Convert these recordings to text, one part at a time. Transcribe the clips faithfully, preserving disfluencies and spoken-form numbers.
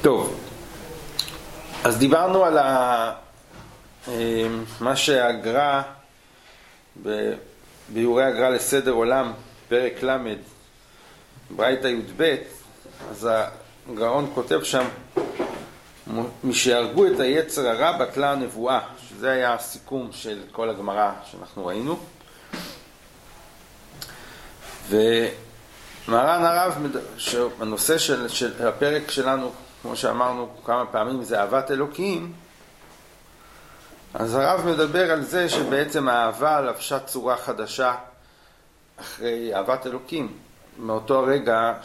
טוב, אז דיברנו על ה... מה שהגר"א, ביורי הגר"א לסדר עולם, פרק למד, ברייתא י"ב, אז הגאון כותב שם, משהרגו את היצר הרע בטלה הנבואה, שזה היה הסיכום של כל הגמרא שאנחנו ראינו. ומהר"ן הרב, הנושא של, של הפרק שלנו, כמו שאמרנו כמה פעמים, זה אהבת אלוקים. אז הרב מדבר על זה שבעצם האהבה לבשה צורה חדשה אחרי אהבת אלוקים, מאותו הרגע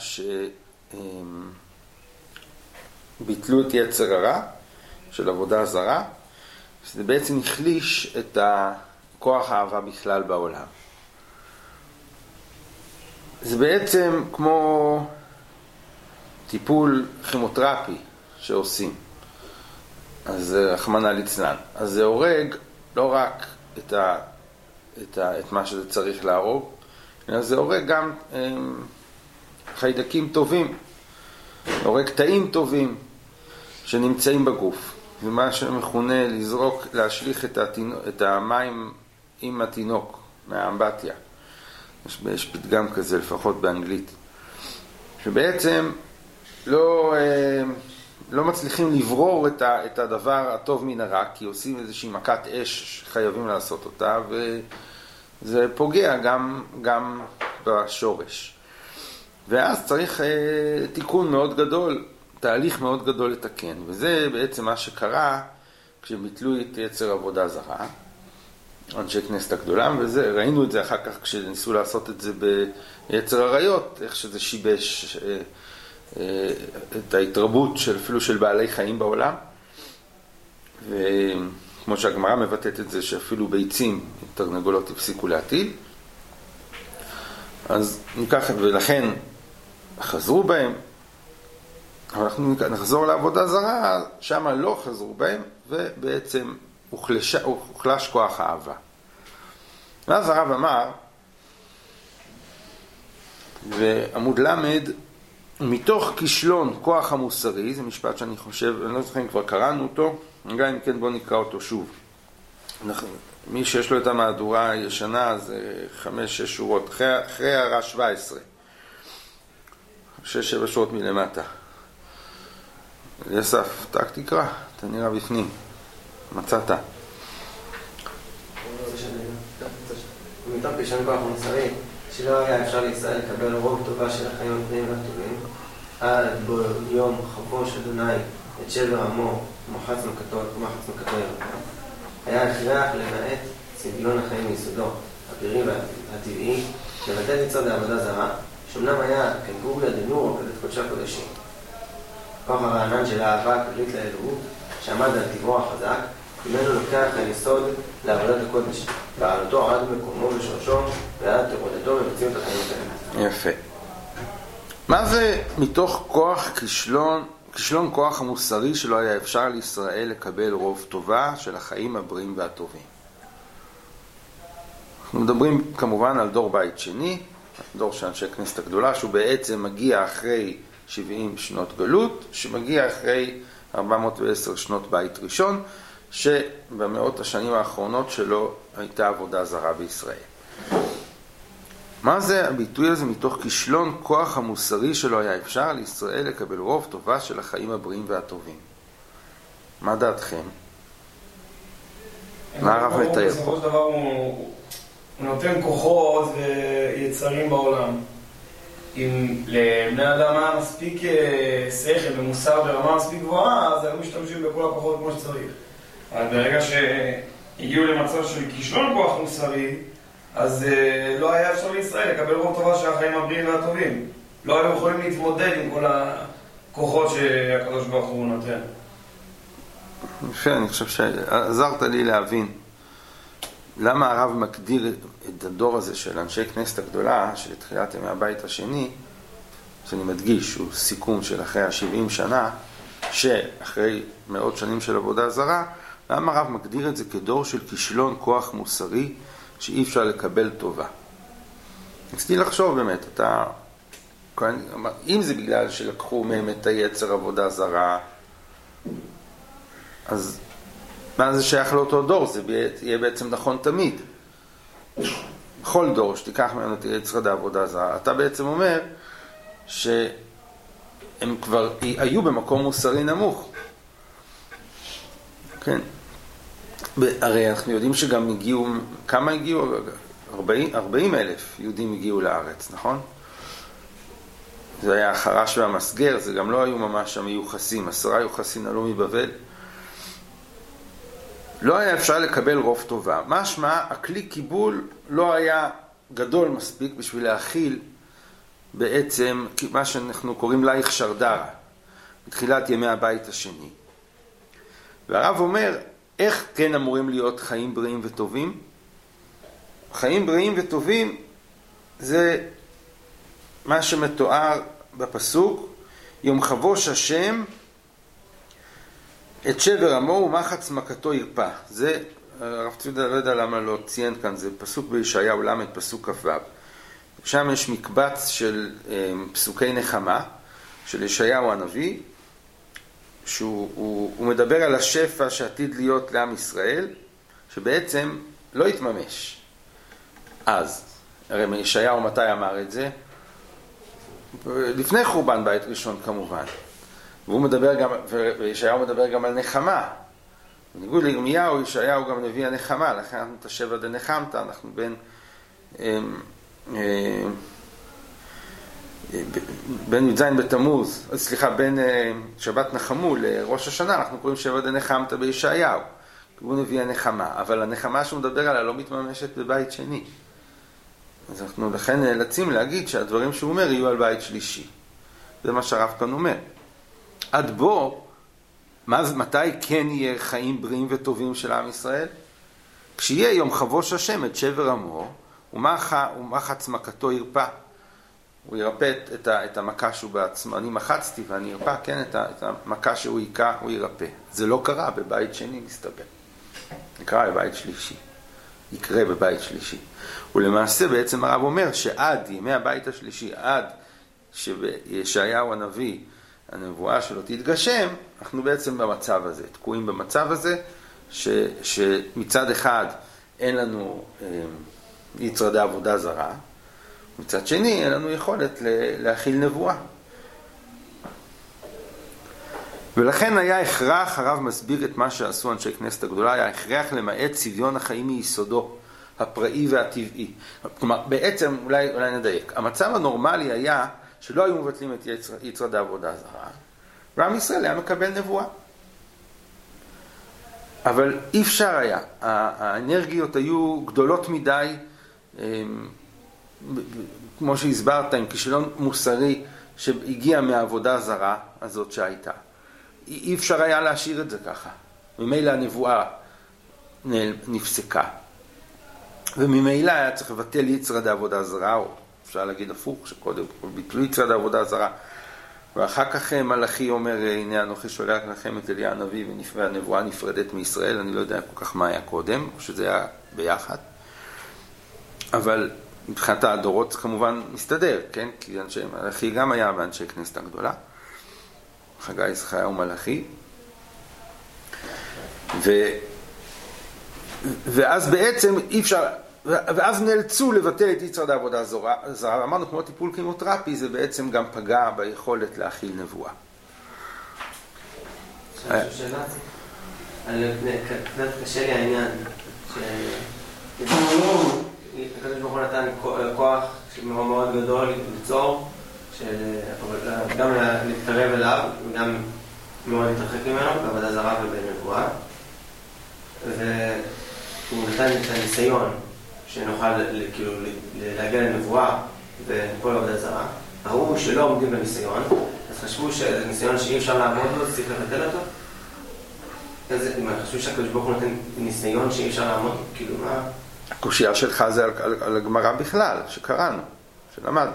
שביטלו את יצר הרע של עבודה זרה, שזה בעצם החליש את כוח האהבה בכלל בעולם. זה בעצם כמו טיפול כימותרפי שעושים. אז רחמנא ליצלן. אז זה הורג לא רק את, ה, את, ה, את מה שזה צריך להרוג, אלא זה הורג גם הם, חיידקים טובים, הורג תאים טובים שנמצאים בגוף. זה מה שמכונה לזרוק, להשליך את, התינוק, את המים עם התינוק מהאמבטיה. יש, יש פתגם כזה לפחות באנגלית. שבעצם לא... לא מצליחים לברור את, ה, את הדבר הטוב מן הרע, כי עושים איזושהי מכת אש שחייבים לעשות אותה, וזה פוגע גם, גם בשורש. ואז צריך אה, תיקון מאוד גדול, תהליך מאוד גדול לתקן, וזה בעצם מה שקרה כשביטלו את יצר עבודה זרה, אנשי כנסת הגדולה, וראינו את זה אחר כך כשניסו לעשות את זה ביצר עריות, איך שזה שיבש... אה, את ההתרבות של, אפילו של בעלי חיים בעולם, וכמו שהגמרא מבטאת את זה שאפילו ביצים תרנגולות הפסיקו להטיל. אז ניקח, ולכן חזרו בהם, אבל אנחנו נחזור לעבודה זרה, שם לא חזרו בהם, ובעצם הוחלש, הוחלש כוח האהבה. ואז הרב אמר, ועמוד למד, מתוך כישלון כוח המוסרי, זה משפט שאני חושב, אני לא זוכר אם כבר קראנו אותו, גם אם כן בוא נקרא אותו שוב. מי שיש לו את המהדורה הישנה זה חמש, שש שורות, אחרי, אחרי הערה שבע עשרה. שש, שבע שורות מלמטה. אליסף, תק תקרא, אתה נראה בפנים. מצאת. מתוך כישלון כוח המוסרי, שלא היה אפשר לישראל לקבל רוב טובה של החיים הפנימיים והטובים, עד ביום חבוש אדוני את שבר עמו ומחץ מכתו ירקה, היה הכרח למעט צביון החיים מיסודו, הפירי והטבעי, לבטל מצד העבודה זרה, שאומנם היה כגוגלה דנור או כדת קודשי הקודשים. כוח הרענן של האהבה הכללית לאלוהות, שעמד על טבעו החזק, ממנו לוקח היסוד לעבודת הקודש, ועלותו עד מקומו ושורשו, ועד תרודתו במציאות החיים שלהם. יפה. מה זה מתוך כוח כישלון, כישלון כוח המוסרי שלא היה אפשר לישראל לקבל רוב טובה של החיים הבריאים והטובים? אנחנו מדברים כמובן על דור בית שני, דור של אנשי כנסת הגדולה, שהוא בעצם מגיע אחרי שבעים שנות גלות, שמגיע אחרי ארבע מאות ועשר שנות בית ראשון, שבמאות השנים האחרונות שלו הייתה עבודה זרה בישראל. מה זה הביטוי הזה מתוך כישלון כוח המוסרי שלו היה אפשר לישראל לקבל רוב טובה של החיים הבריאים והטובים? מה דעתכם? מה הרב מתאר פה? בסופו של דבר הוא נותן כוחות ויצרים בעולם. אם לבני אדם היה מספיק שכל ומוסר ברמה מספיק גבוהה, אז היו משתמשים בכל הכוחות כמו שצריך. אבל ברגע שהגיעו למצב של כישלון כוח מוסרי, אז uh, לא היה אפשר לישראל לקבל רוב טובה של החיים הבריאים והטובים. לא היו יכולים להתמודד עם כל הכוחות שהקדוש ברוך הוא נותן. יפה, אני חושב שעזרת לי להבין למה הרב מגדיר את הדור הזה של אנשי כנסת הגדולה, של תחילת ימי הבית השני, שאני מדגיש, הוא סיכום של אחרי ה-שבעים שנה, שאחרי מאות שנים של עבודה זרה, למה הרב מגדיר את זה כדור של כישלון כוח מוסרי שאי אפשר לקבל טובה? ניסיתי לחשוב באמת, אתה אם זה בגלל שלקחו מהם את היצר עבודה זרה, אז מה זה שייך לאותו דור? זה יהיה בעצם נכון תמיד. בכל דור שתיקח ממנו את יצר העבודה זרה, אתה בעצם אומר שהם כבר היו במקום מוסרי נמוך. כן. הרי אנחנו יודעים שגם הגיעו, כמה הגיעו? ארבעים אלף יהודים הגיעו לארץ, נכון? זה היה החרש והמסגר, זה גם לא היו ממש המיוחסים, עשרה יוחסים עלו מבבל. לא היה אפשר לקבל רוב טובה. משמע, הכלי קיבול לא היה גדול מספיק בשביל להכיל בעצם מה שאנחנו קוראים לייך שרדרה, בתחילת ימי הבית השני. והרב אומר, איך כן אמורים להיות חיים בריאים וטובים? חיים בריאים וטובים זה מה שמתואר בפסוק, יום חבוש השם את שבר עמו ומחץ מכתו ירפא. זה, הרב צודה לא יודע למה לא ציין כאן, זה פסוק בישעיהו למד, פסוק כ"ו. שם יש מקבץ של פסוקי נחמה של ישעיהו הנביא, שהוא הוא, הוא מדבר על השפע שעתיד להיות לעם ישראל, שבעצם לא יתממש. אז, הרי ישעיהו מתי אמר את זה? לפני חורבן בית ראשון כמובן. והוא מדבר גם, וישעיהו מדבר גם על נחמה. בניגוד לירמיהו, ישעיהו גם נביא הנחמה, לכן אנחנו את השבע דנחמת, אנחנו בין בין י"ז בתמוז, סליחה, בין שבת נחמו לראש השנה, אנחנו קוראים שבע דנחמת בישעיהו, כי הוא נביא הנחמה, אבל הנחמה שהוא מדבר עליה לא מתממשת בבית שני. אז אנחנו לכן נאלצים להגיד שהדברים שהוא אומר יהיו על בית שלישי. זה מה שהרב כאן אומר. עד בו, מתי כן יהיה חיים בריאים וטובים של עם ישראל? כשיהיה יום חבוש השם את שבר עמו, ומחץ מכתו ירפא. הוא ירפא את, את המכה שהוא בעצמו. אני מחצתי ואני ירפא, כן, את, את המכה שהוא יקע, הוא ירפא. זה לא קרה בבית שני, מסתבר. זה קרה בבית שלישי. יקרה בבית שלישי. ולמעשה בעצם הרב אומר שעד ימי הבית השלישי, עד שישעיהו הנביא, הנבואה שלו תתגשם, אנחנו בעצם במצב הזה, תקועים במצב הזה, ש, שמצד אחד אין לנו אה, יצר דעבודה זרה, מצד שני אין לנו יכולת להכיל נבואה. ולכן היה הכרח, הרב מסביר את מה שעשו אנשי כנסת הגדולה, היה הכרח למעט צביון החיים מיסודו, הפראי והטבעי. כלומר, בעצם, אולי, אולי נדייק, המצב הנורמלי היה שלא היו מבטלים את יצר, יצר דעבודה זרה, ועם ישראל היה מקבל נבואה. אבל אי אפשר היה, האנרגיות היו גדולות מדי, כמו שהסברת, עם כישלון מוסרי שהגיע מהעבודה הזרה הזאת שהייתה. אי אפשר היה להשאיר את זה ככה. ממילא הנבואה נפסקה. וממילא היה צריך לבטל יצר דעבודה זרה, או אפשר להגיד הפוך, שקודם ביטלו יצר דעבודה זרה. ואחר כך מלאכי אומר, הנה אנוכי שולח לכם את אליה הנביא, והנבואה נפרדת מישראל. אני לא יודע כל כך מה היה קודם, או שזה היה ביחד. אבל מבחינת הדורות כמובן מסתדר, כן? כי אנשי מלאכי גם היה באנשי כנסת הגדולה. חגי, זכריה ומלאכי. ו... ואז בעצם אי אפשר, ואז נאלצו לבטל את יצר דעבודה זרה. אמרנו, כמו טיפול כימותרפי, זה בעצם גם פגע ביכולת להכיל נבואה. שאלה, קצת קשה לי העניין, הקדוש ברוך הוא נתן כוח מאוד מאוד גדול ליצור, גם להתקרב אליו וגם מאוד להתרחק ממנו בעבודה זרה ובנבואה, והוא נתן את הניסיון שנוכל כאילו להגיע לנבואה וכל עבודה זרה. ראו שלא עומדים בניסיון, אז חשבו שזה ניסיון שאי אפשר לעמוד בו, אז צריך לבטל אותו. חשבו שהקדוש ברוך הוא נותן ניסיון שאי אפשר לעמוד, כאילו מה? הקושייה שלך זה על, על, על הגמרא בכלל, שקראנו, שלמדנו.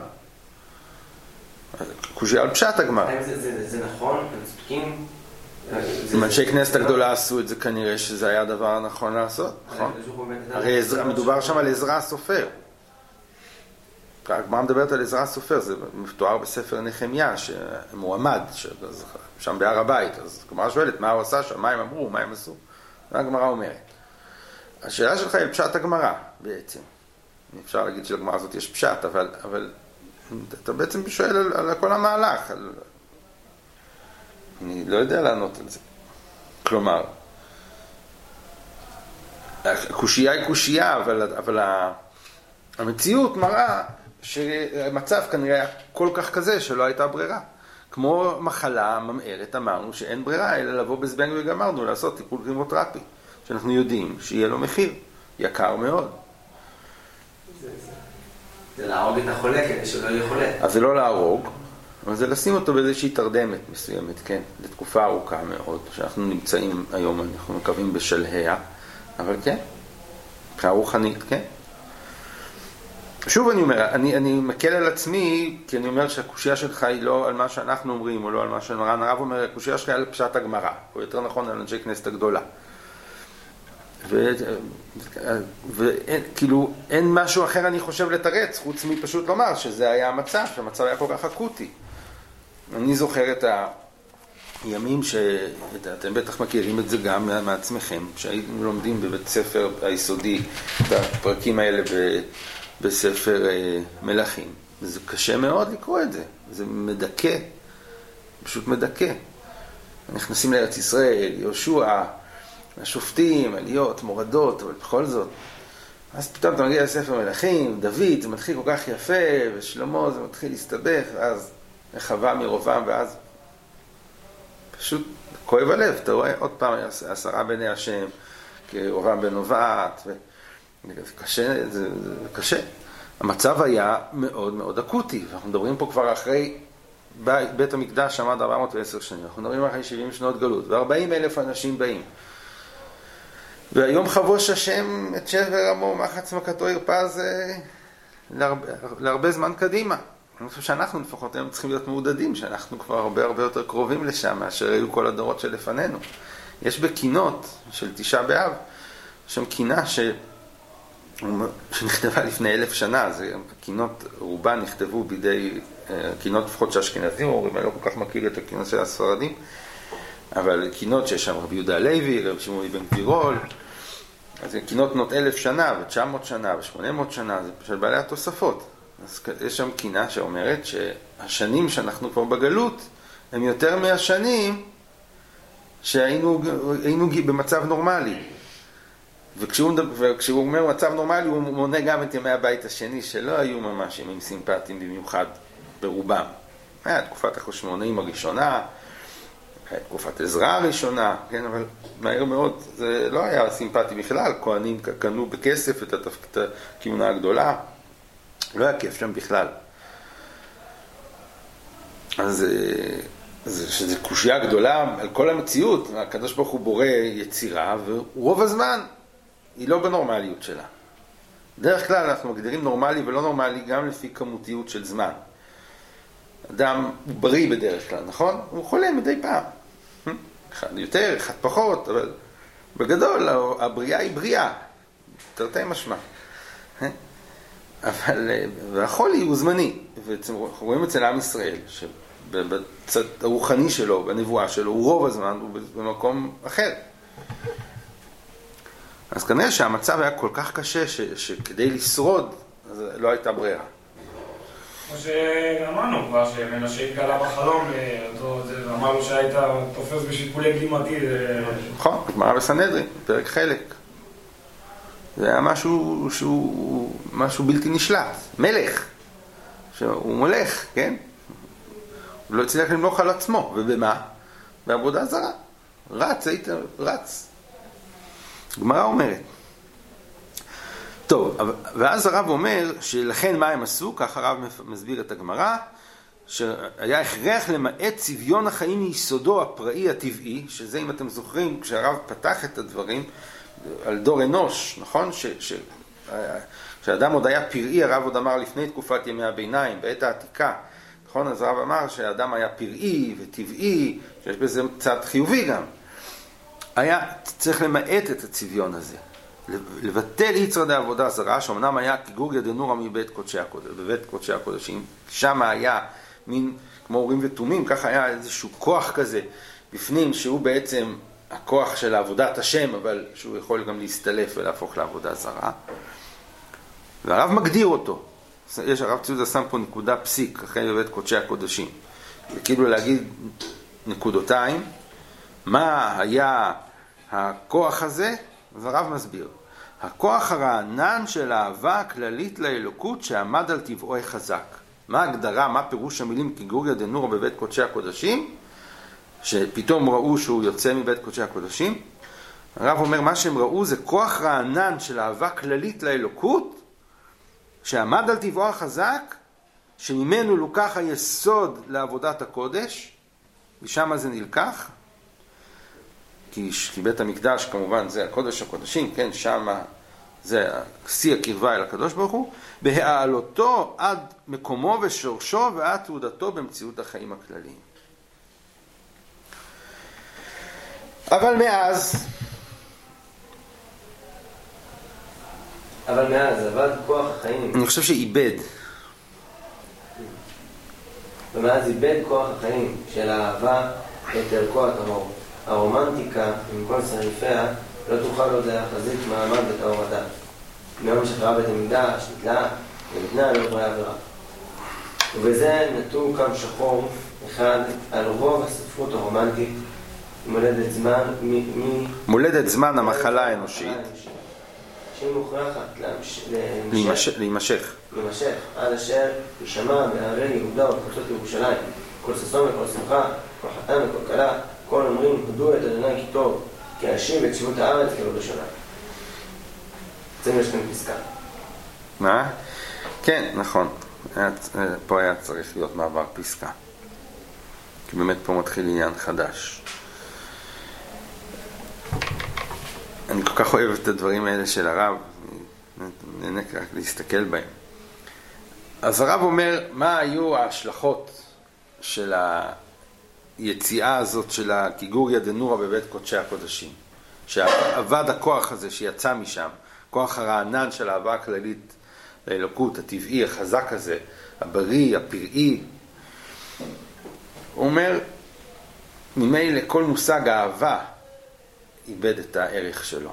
קושייה על פשט הגמרא. זה, זה, זה נכון, הם צודקים. אם אנשי כנסת הגדולה עשו את זה, כנראה שזה היה הדבר הנכון לעשות, נכון? הרי מדובר שם על עזרא הסופר. הגמרא מדברת על עזרא הסופר, זה מתואר בספר נחמיה, שמועמד, שם בהר הבית, אז הגמרא שואלת מה הוא עשה שם, מה הם אמרו, מה הם עשו, מה הגמרא אומרת. השאלה שלך היא פשט הגמרא בעצם. אפשר להגיד שלגמרא הזאת יש פשט, אבל, אבל אתה בעצם שואל על, על כל המהלך. על... אני לא יודע לענות על זה. כלומר, הקושייה היא קושייה, אבל, אבל המציאות מראה שהמצב כנראה היה כל כך כזה שלא הייתה ברירה. כמו מחלה ממארת, אמרנו שאין ברירה, אלא לבוא בזבנג וגמרנו, לעשות טיפול כימותרפי, שאנחנו יודעים שיהיה לו מחיר, יקר מאוד. זה, זה. זה להרוג את החולה כדי שלא יהיה חולה. אז זה לא להרוג, אבל זה לשים אותו באיזושהי תרדמת מסוימת, כן, לתקופה ארוכה מאוד, שאנחנו נמצאים היום, אנחנו מקווים בשלהיה, אבל כן, מבחינה רוחנית, כן. שוב אני אומר, אני, אני מקל על עצמי, כי אני אומר שהקושייה שלך היא לא על מה שאנחנו אומרים, או לא על מה שמרן הרב אומר, הקושייה שלך היא על פשט הגמרא, או יותר נכון על אנשי כנסת הגדולה. וכאילו אין משהו אחר אני חושב לתרץ, חוץ מפשוט לומר שזה היה המצב, שהמצב היה כל כך אקוטי. אני זוכר את הימים שאתם בטח מכירים את זה גם מעצמכם, שהיינו לומדים בבית ספר היסודי את הפרקים האלה בספר מלכים. זה קשה מאוד לקרוא את זה, זה מדכא, פשוט מדכא. נכנסים לארץ ישראל, יהושע, השופטים, עליות, מורדות, אבל בכל זאת. אז פתאום אתה מגיע לספר מלכים, דוד, זה מתחיל כל כך יפה, ושלמה זה מתחיל להסתבך, ואז רחבה מרובם, ואז פשוט כואב הלב. אתה רואה עוד פעם עשרה בני השם, כרובם בן נובעת, וזה קשה, זה, זה קשה. המצב היה מאוד מאוד אקוטי, ואנחנו מדברים פה כבר אחרי בית, בית המקדש עמד ארבע מאות ועשר שנים, אנחנו מדברים אחרי שבעים שנות גלות, ו-ארבעים אלף אנשים באים. והיום חבוש השם את שבר עמו, מחץ מכתו ירפז להרבה, להרבה זמן קדימה. אני חושב שאנחנו לפחות היום צריכים להיות מעודדים, שאנחנו כבר הרבה הרבה יותר קרובים לשם, מאשר היו כל הדורות שלפנינו. יש בקינות של תשעה באב, שם קינה ש... שנכתבה לפני אלף שנה, זה קינות רובן נכתבו בידי קינות לפחות שהאשכנזים אומרים, אני לא כל כך מכיר את הקינות של הספרדים, אבל קינות שיש שם רבי יהודה הלוי, רבי שמעון בן גבירול, אז זה קינות בנות אלף שנה ו-תשע מאות שנה ו-שמונה מאות שנה, זה של בעלי התוספות. אז יש שם קינה שאומרת שהשנים שאנחנו כבר בגלות הם יותר מהשנים שהיינו היינו במצב נורמלי. וכשהוא, וכשהוא אומר מצב נורמלי הוא מונה גם את ימי הבית השני שלא היו ממש ימים סימפטיים במיוחד ברובם. היה תקופת החשמונאים הראשונה, תקופת עזרא הראשונה, כן, אבל מהר מאוד זה לא היה סימפטי בכלל, כהנים קנו בכסף את הכהונה הגדולה, לא היה כיף שם בכלל. אז זה, שזה קושיה גדולה על כל המציאות, הקדוש ברוך הוא בורא יצירה, ורוב הזמן היא לא בנורמליות שלה. בדרך כלל אנחנו מגדירים נורמלי ולא נורמלי גם לפי כמותיות של זמן. אדם הוא בריא בדרך כלל, נכון? הוא חולה מדי פעם. אחד יותר, אחד פחות, אבל בגדול הבריאה היא בריאה. תרתי משמע. אבל, והחולי הוא זמני. ואנחנו רואים אצל עם ישראל, שבצד הרוחני שלו, בנבואה שלו, הוא רוב הזמן, הוא במקום אחר. אז כנראה שהמצב היה כל כך קשה, ש, שכדי לשרוד, אז לא הייתה ברירה. כמו שאמרנו כבר, שמנשה התגלה בחלום, אמרנו שהיית תופס בשיפולי גלימתי. נכון, גמרא בסנהדרין, פרק חלק. זה היה משהו שהוא משהו בלתי נשלט. מלך, שהוא מולך, כן? הוא לא הצליח למלוך על עצמו. ובמה? בעבודה זרה. רץ, היית רץ. גמרא אומרת. טוב, ואז הרב אומר שלכן מה הם עשו, כך הרב מסביר את הגמרא, שהיה הכרח למעט צביון החיים מיסודו הפראי הטבעי, שזה אם אתם זוכרים, כשהרב פתח את הדברים על דור אנוש, נכון? כשאדם עוד היה פראי, הרב עוד אמר לפני תקופת ימי הביניים, בעת העתיקה, נכון? אז הרב אמר שהאדם היה פראי וטבעי, שיש בזה צד חיובי גם. היה צריך למעט את הצביון הזה. לבטל יצר דעבודה זרה, שאומנם היה כגוריה דנורא מבית קודשי הקודש, בבית קודשי הקודשים, שם היה מין, כמו אורים ותומים, ככה היה איזשהו כוח כזה בפנים, שהוא בעצם הכוח של עבודת השם, אבל שהוא יכול גם להסתלף ולהפוך לעבודה זרה. והרב מגדיר אותו. יש, הרב ציודה שם פה נקודה פסיק, אחרי בבית קודשי הקודשים. וכאילו להגיד נקודותיים, מה היה הכוח הזה? אז הרב מסביר. הכוח הרענן של האהבה הכללית לאלוקות שעמד על טבעו חזק. מה ההגדרה, מה פירוש המילים כגוריה דנורא בבית קודשי הקודשים? שפתאום ראו שהוא יוצא מבית קודשי הקודשים. הרב אומר, מה שהם ראו זה כוח רענן של אהבה כללית לאלוקות, שעמד על טבעו החזק, שממנו לוקח היסוד לעבודת הקודש, ושם זה נלקח. כי, כי בית המקדש כמובן זה הקודש הקודשים, כן, שם זה שיא הקרבה אל הקדוש ברוך הוא, בהעלותו עד מקומו ושורשו ועד תעודתו במציאות החיים הכלליים. אבל מאז, אבל מאז עבד כוח החיים. אני חושב שאיבד. ומאז איבד כוח החיים של האהבה את ערכו הטהור. הרומנטיקה, עם כל שריפיה, לא תוכל עוד להחזיק מעמד בטהור הדת. מיום שחרב בית המקדש, נתלה וניתנה לעוברי עבירה. ובזה נטו קו שחור אחד על רוב הספרות הרומנטית, מולדת זמן, מ... מולדת זמן המחלה האנושית. שהיא מוכרחת להימשך. להימשך. להימשך, עד אשר יישמע בערי יהודה ובחוצות ירושלים. כל ששון וכל שמחה, כל חתן וכל כלה, כל אומרים, הודו את אדוני כי טוב, כי אשיב את שיבות הארץ כבראשונה. זה יש כאן פסקה. מה? כן, נכון. פה היה צריך להיות מעבר פסקה. כי באמת פה מתחיל עניין חדש. אני כל כך אוהב את הדברים האלה של הרב, נהנה רק להסתכל בהם. אז הרב אומר, מה היו ההשלכות של היציאה הזאת של הכיגוריה דנורא בבית קודשי הקודשים? שעבד הכוח הזה שיצא משם, כוח הרענן של האהבה הכללית לאלוקות, הטבעי, החזק הזה, הבריא, הפראי. הוא אומר, ממילא כל מושג האהבה איבד את הערך שלו.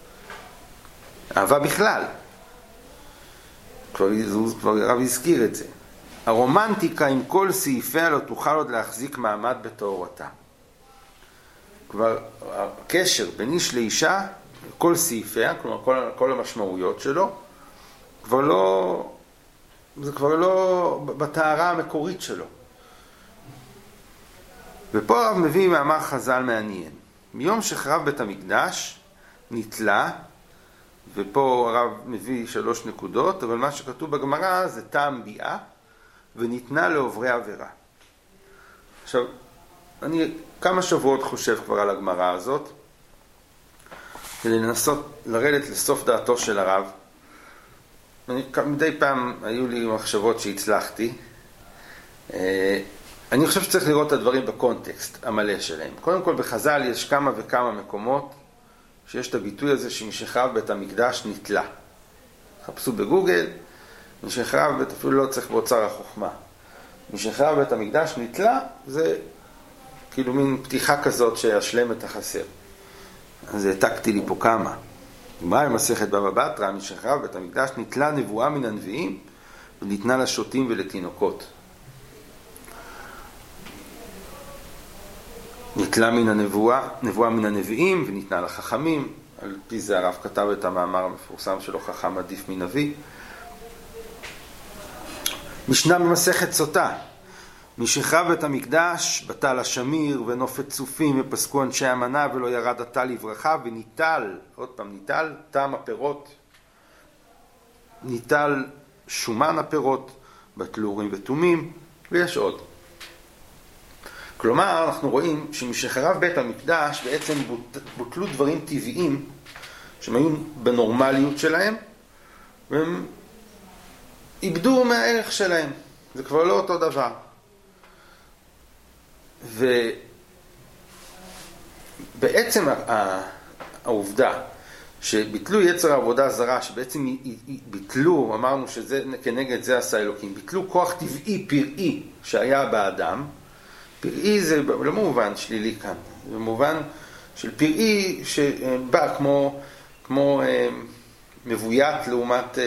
אהבה בכלל. כבר, כבר הרב הזכיר את זה. הרומנטיקה עם כל סעיפיה לא תוכל עוד להחזיק מעמד בתאורתה. כבר הקשר בין איש לאישה, כל סעיפיה, כלומר כל, כל המשמעויות שלו, כבר לא, זה כבר לא בתארה המקורית שלו. ופה הרב מביא מאמר חז"ל מעניין. מיום שחרב בית המקדש נתלה, ופה הרב מביא שלוש נקודות, אבל מה שכתוב בגמרא זה טעם ביאה, וניתנה לעוברי עבירה. עכשיו, אני כמה שבועות חושב כבר על הגמרא הזאת, כדי לנסות לרדת לסוף דעתו של הרב. אני, מדי פעם היו לי מחשבות שהצלחתי. אני חושב שצריך לראות את הדברים בקונטקסט המלא שלהם. קודם כל בחז"ל יש כמה וכמה מקומות שיש את הביטוי הזה שמשחרב בית המקדש נתלה. חפשו בגוגל, משחרב בית, אפילו לא צריך באוצר החוכמה. משחרב בית המקדש נתלה, זה כאילו מין פתיחה כזאת שישלם את החסר. אז העתקתי לי פה כמה. מה עם מסכת בבא בתרא, משחרב בית המקדש נתלה נבואה מן הנביאים, וניתנה לשוטים ולתינוקות. נתלה מן הנבואה, נבואה מן הנביאים, וניתנה לחכמים. על פי זה הרב כתב את המאמר המפורסם שלו, חכם עדיף מנביא. משנה ממסכת סוטה. משחרב בית המקדש, בטל השמיר ונופת צופים, ופסקו אנשי המנה, ולא ירד עתה לברכה, וניטל, עוד פעם ניטל, טעם הפירות, ניטל שומן הפירות, בטלורים ותומים, ויש עוד. כלומר, אנחנו רואים שמשחרב בית המקדש בעצם בוטלו דברים טבעיים שהם היו בנורמליות שלהם, והם איבדו מהערך שלהם. זה כבר לא אותו דבר. ובעצם העובדה שביטלו יצר העבודה הזרה, שבעצם ביטלו, אמרנו שזה כנגד זה עשה אלוקים, ביטלו כוח טבעי פראי שהיה באדם. פראי זה לא מובן שלילי כאן, זה מובן של פראי שבא כמו, כמו אה, מבוית לעומת אה,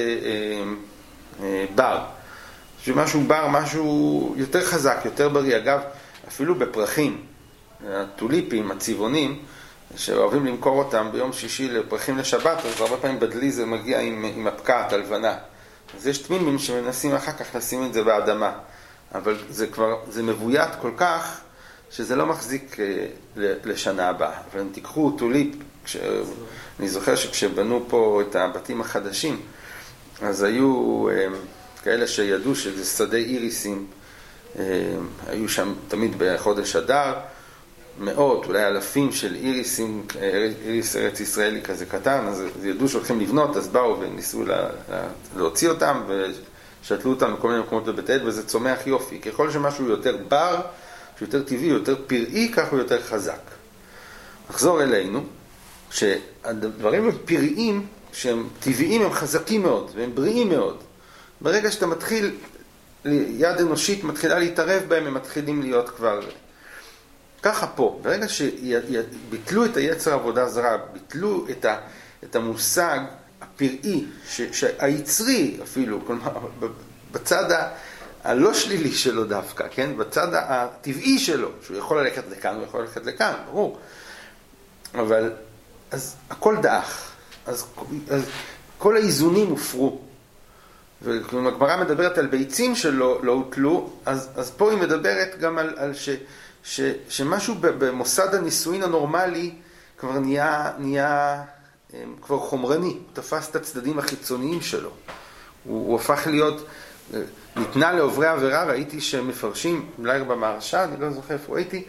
אה, בר. שמשהו בר, משהו יותר חזק, יותר בריא. אגב, אפילו בפרחים, הטוליפים, הצבעונים, שאוהבים למכור אותם ביום שישי לפרחים לשבת, אז הרבה פעמים בדלי זה מגיע עם, עם הפקעת הלבנה. אז יש תמימים שמנסים אחר כך לשים את זה באדמה. אבל זה כבר, זה מבוית כל כך, שזה לא מחזיק אה, לשנה הבאה. אבל אם תיקחו טוליפ, כש, אני זוכר שכשבנו פה את הבתים החדשים, אז היו אה, כאלה שידעו שזה שדה איריסים, אה, היו שם תמיד בחודש אדר, מאות, אולי אלפים של איריסים, איריס ארץ ישראלי כזה קטן, אז ידעו שהולכים לבנות, אז באו וניסו לה, להוציא אותם ושתלו אותם בכל מיני מקומות בבית עד, וזה צומח יופי. ככל שמשהו יותר בר, שיותר טבעי, יותר פראי, כך הוא יותר חזק. נחזור אלינו, שהדברים הפראיים, שהם טבעיים, הם חזקים מאוד, והם בריאים מאוד. ברגע שאתה מתחיל, יד אנושית מתחילה להתערב בהם, הם מתחילים להיות כבר... ככה פה, ברגע שביטלו את היצר העבודה זרה, ביטלו את, ה, את המושג הפראי, היצרי אפילו, כלומר, בצד ה, הלא שלילי שלו דווקא, כן? בצד הטבעי שלו, שהוא יכול ללכת לכאן, הוא יכול ללכת לכאן, ברור. אבל, אז הכל דאח, אז, אז כל האיזונים הופרו. וכלומר, מדברת על ביצים שלא לא הוטלו, אז, אז פה היא מדברת גם על, על ש... ש, שמשהו במוסד הנישואין הנורמלי כבר נהיה, נהיה כבר חומרני, תפס את הצדדים החיצוניים שלו. הוא, הוא הפך להיות, ניתנה לעוברי עבירה, ראיתי שמפרשים, אולי במהרש"א, אני לא זוכר איפה ראיתי,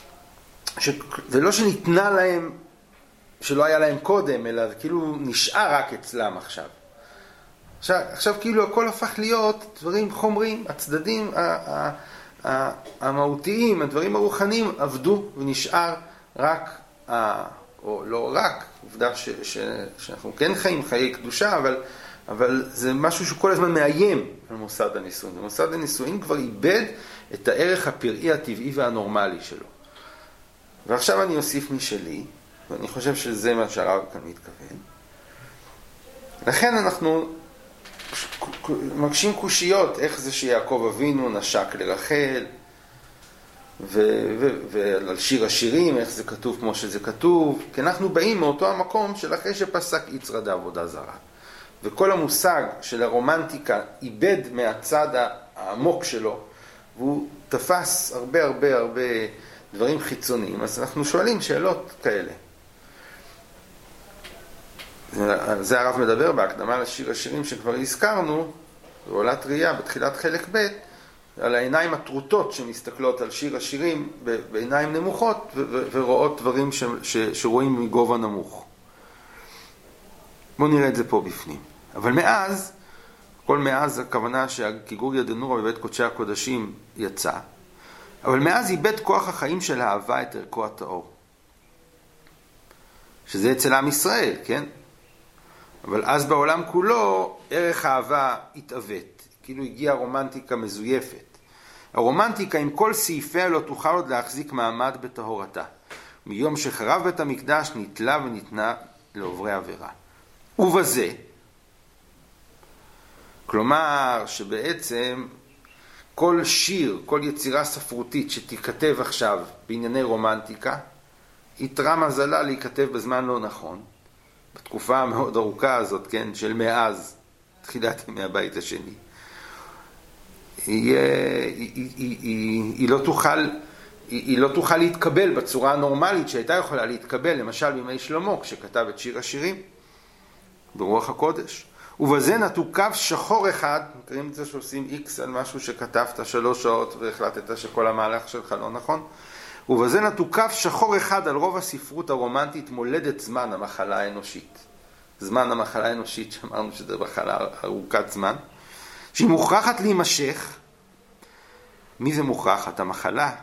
זה לא שניתנה להם, שלא היה להם קודם, אלא זה כאילו נשאר רק אצלם עכשיו. עכשיו, עכשיו כאילו הכל הפך להיות דברים חומריים, הצדדים, ה, ה, המהותיים, הדברים הרוחניים עבדו ונשאר רק, או לא רק, עובדה ש, ש, שאנחנו כן חיים חיי קדושה, אבל, אבל זה משהו שכל הזמן מאיים על מוסד הנישואין. מוסד הנישואין כבר איבד את הערך הפראי הטבעי והנורמלי שלו. ועכשיו אני אוסיף משלי, ואני חושב שזה מה שהרב כאן מתכוון. לכן אנחנו מקשים קושיות, איך זה שיעקב אבינו נשק לרחל, ועל שיר השירים, איך זה כתוב כמו שזה כתוב, כי אנחנו באים מאותו המקום של אחרי שפסק יצר דעבודה זרה. וכל המושג של הרומנטיקה איבד מהצד העמוק שלו, והוא תפס הרבה הרבה הרבה דברים חיצוניים, אז אנחנו שואלים שאלות כאלה. זה הרב מדבר בהקדמה לשיר השירים שכבר הזכרנו, בעולת ראייה בתחילת חלק ב', על העיניים הטרוטות שמסתכלות על שיר השירים בעיניים נמוכות ורואות דברים ש- ש- שרואים מגובה נמוך. בואו נראה את זה פה בפנים. אבל מאז, כל מאז הכוונה שהגיגוריה דנורא בבית קודשי הקודשים יצא, אבל מאז איבד כוח החיים של האהבה את ערכו הטהור. שזה אצל עם ישראל, כן? אבל אז בעולם כולו ערך האהבה התאבט, כאילו הגיעה רומנטיקה מזויפת. הרומנטיקה עם כל סעיפיה לא תוכל עוד להחזיק מעמד בטהורתה. מיום שחרב בית המקדש נתלה וניתנה לעוברי עבירה. ובזה, כלומר שבעצם כל שיר, כל יצירה ספרותית שתיכתב עכשיו בענייני רומנטיקה, יתרה מזלה להיכתב בזמן לא נכון, בתקופה המאוד ארוכה הזאת, כן, של מאז, תחילת ימי הבית השני. היא, היא, היא, היא, היא, לא תוכל, היא, היא לא תוכל להתקבל בצורה הנורמלית שהייתה יכולה להתקבל, למשל בימי שלמה, כשכתב את שיר השירים, ברוח הקודש. ובזה נטו קו שחור אחד, מכירים את זה שעושים איקס על משהו שכתבת שלוש שעות והחלטת שכל המהלך שלך לא נכון? ובזה נטו קו שחור אחד על רוב הספרות הרומנטית מולדת זמן המחלה האנושית. זמן המחלה האנושית, שאמרנו שזה מחלה ארוכת זמן, שהיא מוכרחת להימשך. מי זה מוכרחת? המחלה?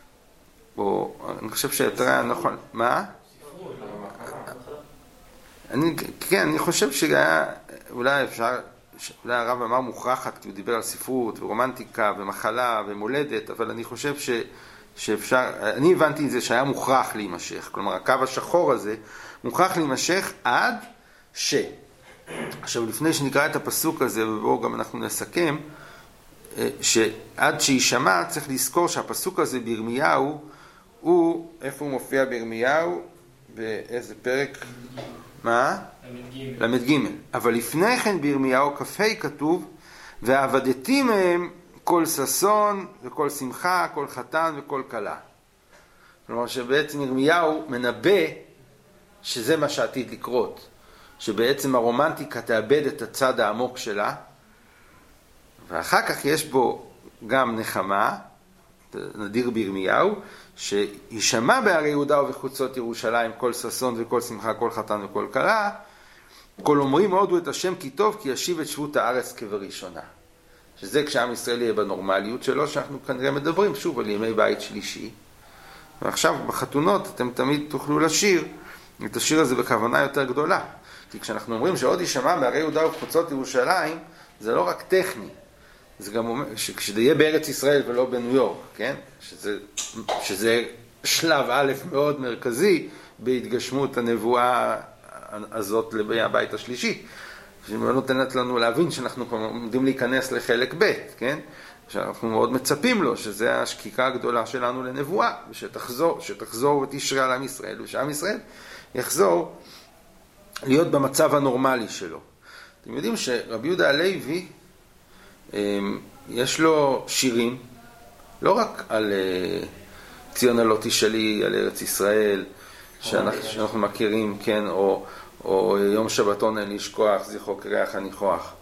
או, אני חושב שיותר היה נכון. מה? אני, כן, אני חושב שהיה, אולי אפשר, אולי הרב אמר מוכרחת, כי הוא דיבר על ספרות ורומנטיקה ומחלה ומולדת, אבל אני חושב ש, שאפשר, אני הבנתי את זה שהיה מוכרח להימשך, כלומר הקו השחור הזה מוכרח להימשך עד ש... עכשיו לפני שנקרא את הפסוק הזה, ובואו גם אנחנו נסכם, שעד שישמע צריך לזכור שהפסוק הזה בירמיהו, הוא, איפה הוא מופיע בירמיהו? באיזה פרק? מה? למד ג'. אבל לפני כן בירמיהו כ"ה כתוב, ועבדתי מהם כל ששון וכל שמחה, כל חתן וכל כלה. כלומר שבעצם ירמיהו מנבא שזה מה שעתיד לקרות. שבעצם הרומנטיקה תאבד את הצד העמוק שלה, ואחר כך יש בו גם נחמה, נדיר בירמיהו, שישמע בערי יהודה ובחוצות ירושלים כל ששון וכל שמחה, כל חתן וכל כלה, כל אומרים הודו את השם כי טוב, כי ישיב את שבות הארץ כבראשונה. שזה כשעם ישראל יהיה בנורמליות שלו, שאנחנו כנראה מדברים שוב על ימי בית שלישי. ועכשיו בחתונות אתם תמיד תוכלו לשיר את השיר הזה בכוונה יותר גדולה. כי כשאנחנו אומרים שעוד יישמע בערי יהודה ובחוצות ירושלים, זה לא רק טכני. זה גם אומר שכשזה יהיה בארץ ישראל ולא בניו יורק, כן? שזה, שזה שלב א' מאוד מרכזי בהתגשמות הנבואה הזאת לבית השלישי. שהיא נותנת לנו להבין שאנחנו כבר עומדים להיכנס לחלק ב', כן? שאנחנו מאוד מצפים לו, שזה השקיקה הגדולה שלנו לנבואה, ושתחזור, שתחזור ותשרה על עם ישראל, ושעם ישראל יחזור להיות במצב הנורמלי שלו. אתם יודעים שרבי יהודה הלוי, יש לו שירים, לא רק על ציון הלא תשאלי, על ארץ ישראל, שאנחנו, שאנחנו מכירים, כן, או, או יום שבתון אין לשכוח, זכרו כריח הניחוח,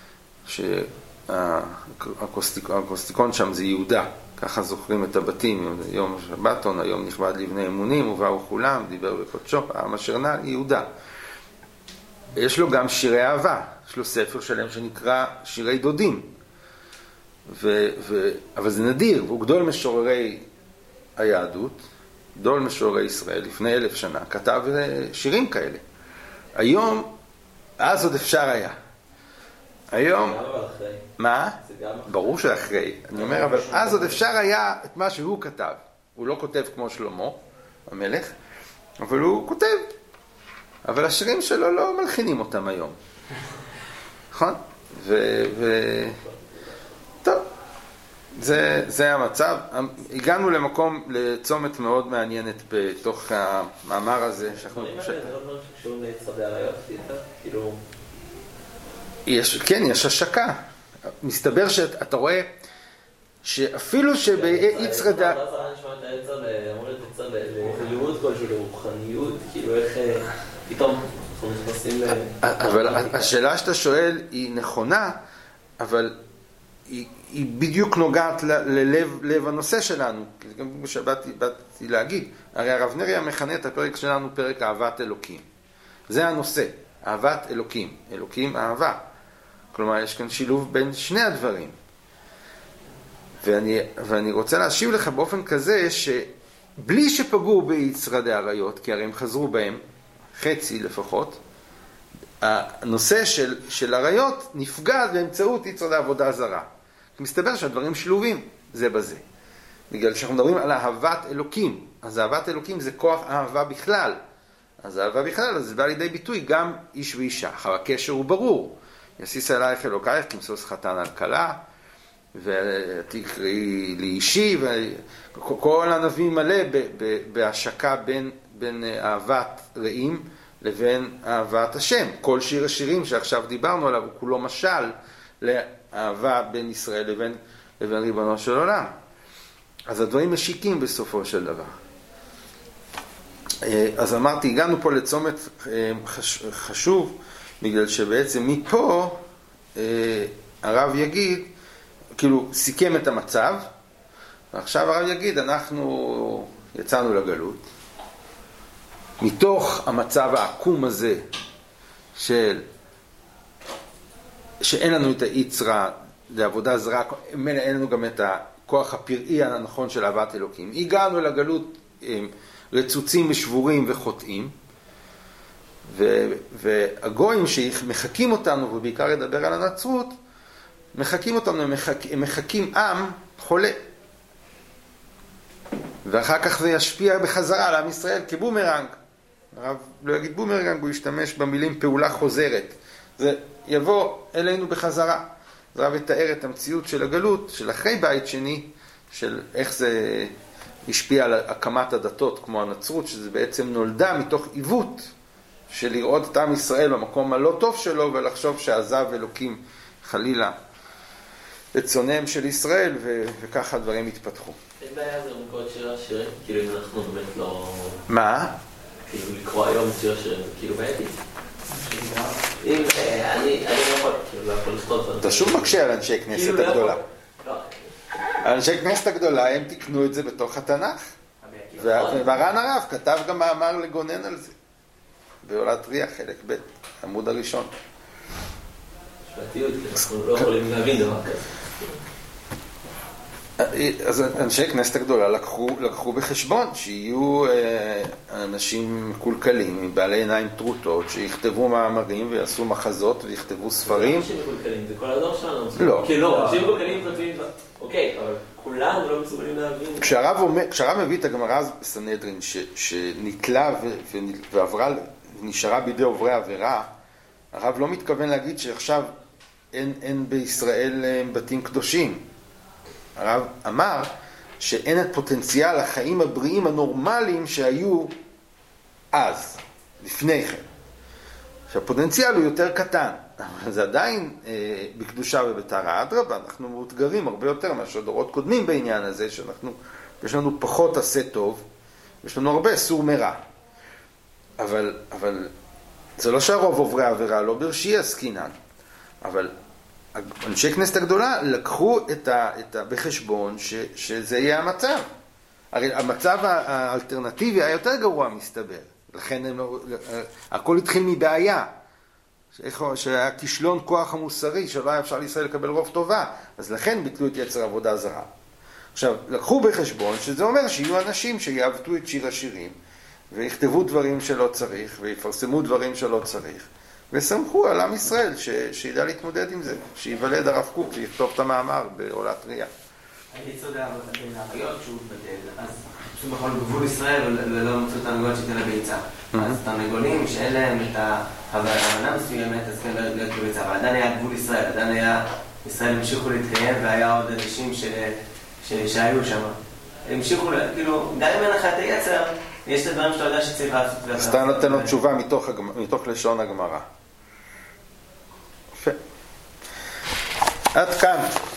שהקוסטיקון שם זה יהודה, ככה זוכרים את הבתים, יום שבתון, היום נכבד לבני אמונים, ובאו כולם, דיבר בקודשו, העם אשר נע, יהודה. יש לו גם שירי אהבה, יש לו ספר שלם שנקרא שירי דודים, ו, ו, אבל זה נדיר, והוא גדול משוררי היהדות, גדול משוררי ישראל, לפני אלף שנה, כתב שירים כאלה. היום, אז עוד אפשר היה. היום, מה? ברור שאחרי. אני אומר, אבל אז עוד אפשר היה את מה שהוא כתב. הוא לא כותב כמו שלמה, המלך, אבל הוא כותב. אבל השירים שלו לא מלחינים אותם היום. נכון? ו... ו... טוב. זה, זה המצב. הגענו למקום, לצומת מאוד מעניינת בתוך המאמר הזה. דברים האלה, זה לא דברים שקשורים ליצרדי עריות, כאילו... יש, כן, יש השקה. מסתבר שאתה רואה שאפילו שביצרדי... לא זרה נשמע את היצר, אמור להיות יצר ללימוד כלשהו, לרוחניות, כאילו איך פתאום אנחנו נכנסים ל... אבל השאלה שאתה שואל היא נכונה, אבל היא, היא בדיוק נוגעת ללב לב הנושא שלנו. גם כמו שבאתי באתי להגיד, הרי הרב נריה מכנה את הפרק שלנו פרק אהבת אלוקים. זה הנושא, אהבת אלוקים. אלוקים אהבה. כלומר, יש כאן שילוב בין שני הדברים. ואני, ואני רוצה להשיב לך באופן כזה שבלי שפגעו ביצרדי עריות, כי הרי הם חזרו בהם, חצי לפחות, הנושא של, של עריות נפגע באמצעות יצרדי עבודה זרה. מסתבר שהדברים שלובים זה בזה. בגלל שאנחנו מדברים על אהבת אלוקים. אז אהבת אלוקים זה כוח אהבה בכלל. אז אהבה בכלל, אז זה בא לידי ביטוי גם איש ואישה. אחר הקשר הוא ברור. יסיס אלייך אלוקייך, כמסוס חתן על כלה, ותקראי לאישי, וכל הנביא מלא בהשקה בין, בין אהבת רעים לבין אהבת השם. כל שיר השירים שעכשיו דיברנו עליו הוא כולו משל לאהבה בין ישראל לבין, לבין ריבונו של עולם. אז הדברים משיקים בסופו של דבר. אז אמרתי, הגענו פה לצומת חשוב, בגלל שבעצם מפה הרב יגיד, כאילו סיכם את המצב, ועכשיו הרב יגיד, אנחנו יצאנו לגלות, מתוך המצב העקום הזה של שאין לנו את היצרה לעבודה זרה, אין לנו גם את הכוח הפראי הנכון של אהבת אלוקים. הגענו לגלות רצוצים ושבורים וחוטאים, ו, והגויים שמחקים אותנו, ובעיקר לדבר על הנצרות, מחקים אותנו, הם, מחק, הם מחקים עם חולה. ואחר כך זה ישפיע בחזרה על עם ישראל כבומרנג. הרב לא יגיד בומרנג, הוא ישתמש במילים פעולה חוזרת. זה יבוא אלינו בחזרה. זה הרב יתאר את המציאות של הגלות, של אחרי בית שני, של איך זה השפיע על הקמת הדתות כמו הנצרות, שזה בעצם נולדה מתוך עיוות של לראות את עם ישראל במקום הלא טוב שלו, ולחשוב שעזב אלוקים חלילה את צונאיהם של ישראל, ו- וככה הדברים התפתחו. אין בעיה זה למקור את שיר השירים? כאילו אם אנחנו באמת לא... מה? כאילו לקרוא היום את שיר השירים, כאילו בעייתי. אם אני לא יכול, כאילו לא יכול לכתוב... אתה שוב מקשה על אנשי כנסת הגדולה. אנשי כנסת הגדולה הם תקנו את זה בתוך התנ"ך. ומרן הרב כתב גם מאמר לגונן על זה. בעולת ריח, חלק ב', עמוד הראשון. שבטיות, כי אנחנו לא יכולים להבין דבר כזה. אז אנשי כנסת הגדולה לקחו, לקחו בחשבון שיהיו אה, אנשים מקולקלים, בעלי עיניים טרוטות, שיכתבו מאמרים ויעשו מחזות ויכתבו ספרים. אנשים מקולקלים, זה כל הדור שלנו. לא. כי לא, אנשים מקולקלים כותבים, אוקיי, אבל כולנו לא מסוגלים להבין. כשהרב, אומר, כשהרב מביא את הגמרא בסנהדרין, ש, שנתלה ו, ו, ועברה, נשארה בידי עוברי עבירה, הרב לא מתכוון להגיד שעכשיו אין, אין בישראל בתים קדושים. הרב אמר שאין את פוטנציאל החיים הבריאים הנורמליים שהיו אז, לפני כן. שהפוטנציאל הוא יותר קטן, אבל זה עדיין אה, בקדושה ובטהרה. אדרבה, אנחנו מאותגרים הרבה יותר מאשר דורות קודמים בעניין הזה, שאנחנו, יש לנו פחות עשה טוב, יש לנו הרבה סור מרע. אבל, אבל זה לא שהרוב עוברי עבירה, לא ברשיע עסקינן, אבל אנשי כנסת הגדולה לקחו את ה, את ה, בחשבון ש, שזה יהיה המצב. הרי המצב האלטרנטיבי היה יותר גרוע מסתבר. לכן הם לא, הכל התחיל מבעיה. שהיה כישלון כוח המוסרי, שלא היה אפשר לישראל לקבל רוב טובה. אז לכן ביטלו את יצר עבודה זרה. עכשיו, לקחו בחשבון שזה אומר שיהיו אנשים שיעבדו את שיר השירים, ויכתבו דברים שלא צריך, ויפרסמו דברים שלא צריך. וסמכו על עם ישראל ש... שידע להתמודד עם זה, שיוולד הרב קוק ויכתוב את המאמר בעולת ריח. אני צודק, אבל בין האריות שהוא בדל, אז פשוט בכל גבול ישראל ולא מצאו תרנגולת שתן לביצה. אז תרנגולים שאין להם את ההבנה מסוימת, אז כן לא להיות בביצה, אבל עדיין היה גבול ישראל, עדיין היה, ישראל המשיכו להתקיים והיה עוד אנשים שהיו שם. המשיכו, כאילו, גם אם אין לך את היצר, יש את הדברים שאתה יודע שצריך לעשות. אז אתה נותן לו תשובה מתוך, מתוך לשון הגמרא. יפה. עד כאן.